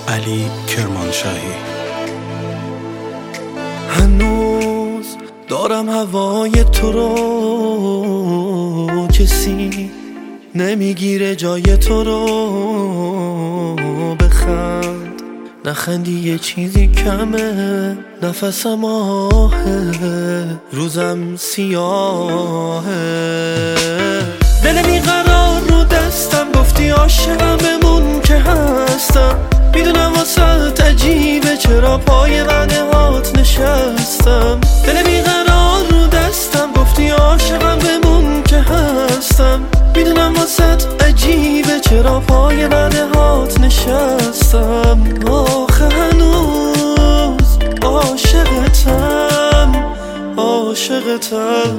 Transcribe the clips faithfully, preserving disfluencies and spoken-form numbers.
علی کرمانشاهی. هنوز دارم هوای تو رو، کسی نمیگیره جای تو رو. بخند نخندی یه چیزی کمه، نفسم آهه، روزم سیاهه. دل بیقرار رو دستم، گفتی عاشقم بمون که هستم. میدونم واسه عجیبه چرا پای وعده هات نشستم. دل بیقرار رو دستم، گفتی عاشقم بمون که هستم. میدونم واسه عجیبه چرا پای وعده هات نشستم. آخه هنوز عاشقتم، عاشقتم.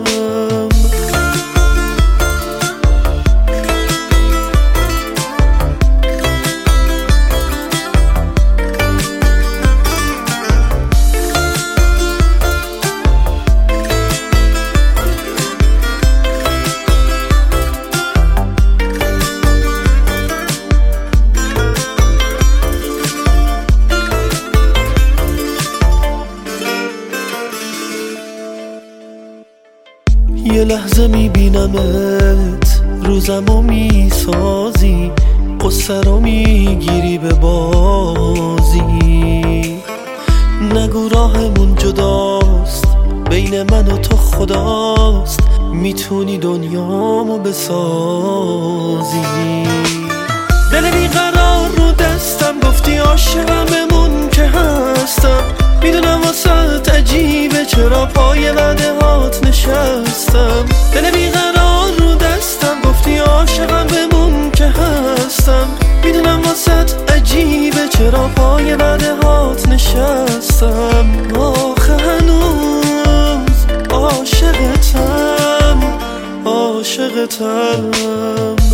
یه لحظه میبینمت، روزمو میسازی، قصه رو میگیری به بازی. نگو راهمون جداست، بین من و تو خداست، میتونی دنیامو بسازی. دل بیقرار رو دستم، گفتی عاشقم بمون که هستم. میدونم واسه عجیبه چرا پای وعده هات نشستم. دل بیقرار رو دستم، گفتی عاشقم بمون که هستم. میدونم واسه عجیبه چرا پای وعده هات نشستم. آخه هنوز عاشقتم، عاشقتم.